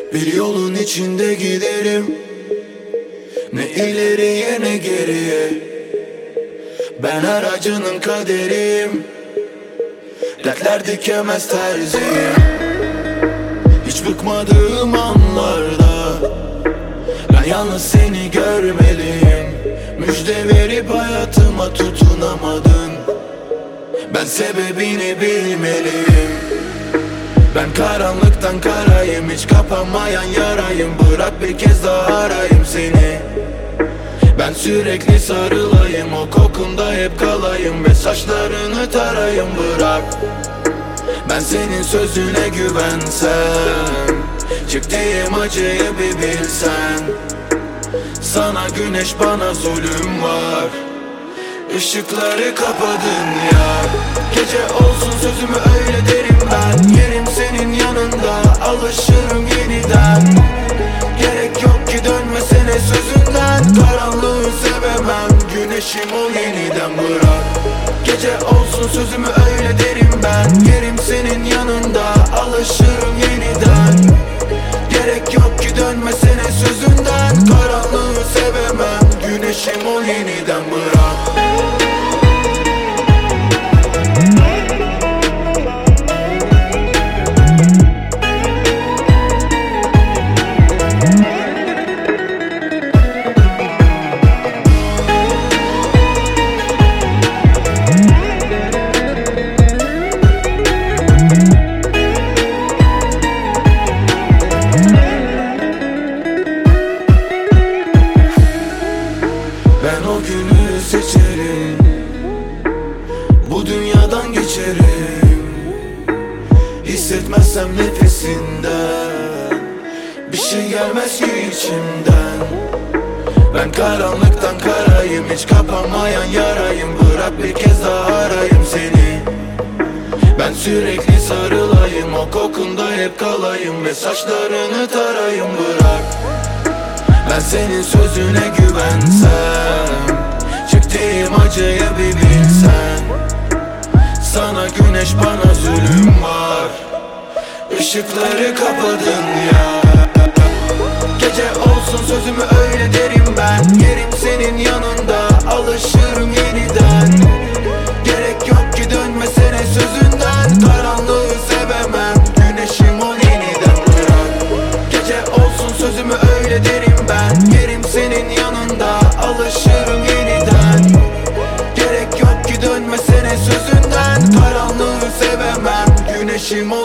Bir yolun içinde giderim, ne ileriye ne geriye. Ben her acının kaderiyim, dertler dikemez terziyim. Hiç bıkmadığım anlarda ben yalnız seni görmeliyim. Müjde verip hayatıma tutunamadın, ben sebebini bilmeliyim. Ben karanlıktan karayım, hiç kapanmayan yarayım. Bırak bir kez daha arayayım seni. Ben sürekli sarılayım, o kokunda hep kalayım ve saçlarını tarayım. Bırak, ben senin sözüne güvensem, çektiğim acıyı bir bilsen. Sana güneş, bana zulüm var, Işıkları kapadın ya. Gece olsun sözümü öyle derim ben. Yerim senin yanında, alışırım yeniden. Gerek yok ki dönmesene sözünden. Karanlığı sevemem, güneşim ol yeniden. Bırak, gece olsun sözümü öyle derim ben. Yerim senin yanında, alışırım yeniden. Gerek yok ki dönmesene sözünden. Karanlığı sevemem, güneşim ol yeniden. Bırak. Ben o günü seçerim, bu dünyadan geçerim. Hissetmezsem nefesinden bir şey gelmez ki içimden. Ben karanlıktan karayım, hiç kapanmayan yarayım. Bırak bir kez daha arayayım seni. Ben sürekli sarılayım, o kokunda hep kalayım ve saçlarını tarayım. Bırak, ben senin sözüne güvensem, çektiğim acıyı bir bilsen. Sana güneş, bana zulüm var, Işıkları kapadın ya. Gece olsun sözümü öyle derim ben. Yerim senin yanında, alışırım yeniden. Gerek yok ki dönmesene sözünden. Karanlığı sevemem, güneşim ol yeniden. Bırak, gece olsun sözümü öyle derim ben. Yerim senin yanında, alışırım yeniden. Gerek yok ki dönmesene sözünden. Karanlığı sevemem, güneşim ol